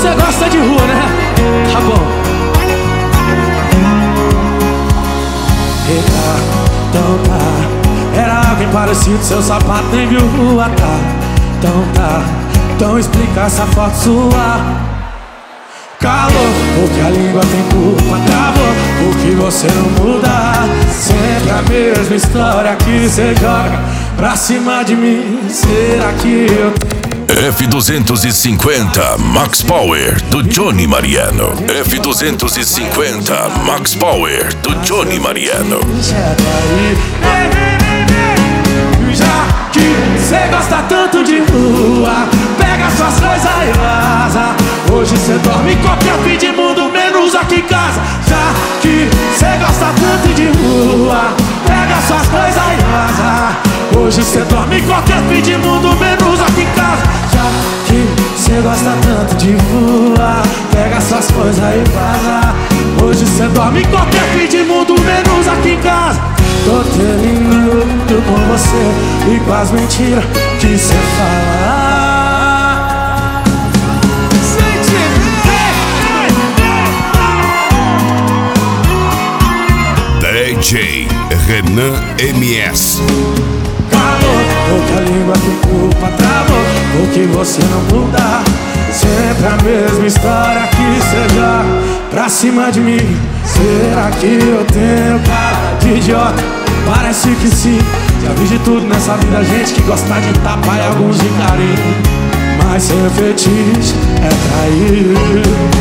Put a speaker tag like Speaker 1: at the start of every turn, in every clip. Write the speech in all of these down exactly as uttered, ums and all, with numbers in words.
Speaker 1: você gosta de rua, né? Tá bom. Eita, então tá. Era alguém parecido, seu sapato nem viu rua, tá? Então tá, então explica essa foto sua. Calor, porque a língua tem culpa. Travou, porque você não muda. Sempre a mesma história que você joga pra cima de mim. Será que eu tenho
Speaker 2: F duzentos e cinquenta Max Power do Johnny Mariano. F duzentos e cinquenta Max Power do Johnny Mariano.
Speaker 1: Já que cê gosta tanto de rua, pega suas coisas e vaza. Hoje cê dorme em qualquer fim de mundo, menos aqui em casa. Já que cê gosta tanto de rua, pega suas coisas e vaza. Hoje cê dorme em qualquer fim de mundo, menos aqui em casa. Já que cê gosta tanto de rua, pega suas coisas e vaza. Hoje cê dorme em qualquer fim de mundo, menos aqui em casa. Tô terminando com você e com as mentiras que cê fala.
Speaker 2: D J Renan M S.
Speaker 1: Calor, porque a língua tem culpa. Travou, porque você não muda. Sempre a mesma história que cê joga pra cima de mim. Será que eu tenho cara de idiota? Parece que sim. Já vi de tudo nessa vida, gente que gosta de tapa e alguns de carinho. Mas seu fetiche é trair.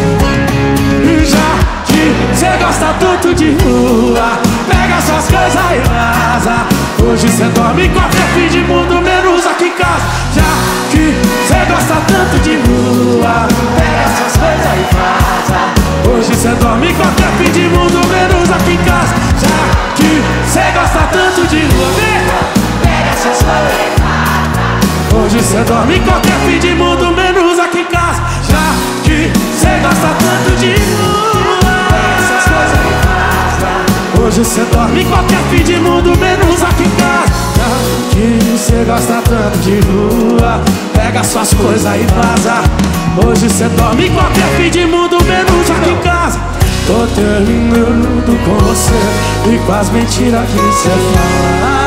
Speaker 1: Já que cê gosta tanto de rua, pega suas coisas e vaza. Hoje cê dorme em qualquer fim de mundo, menos aqui em casa. Já que cê gosta tanto de rua, pega suas coisas e vaza. Hoje cê dorme em qualquer fim de mundo, menos aqui em casa. Já que cê gosta tanto de rua, pega suas coisas e vaza. Hoje cê dorme em qualquer fim de mundo, menos aqui em casa. Já que cê gosta tanto de rua, pega suas coisas e vaza. Hoje cê dorme em qualquer fim de mundo, menos aqui em casa. Já que cê gosta tanto de rua, pega suas coisas e vaza. Hoje cê dorme em qualquer fim de mundo, menos aqui em casa. Tô terminando com você e com as mentiras que cê fala.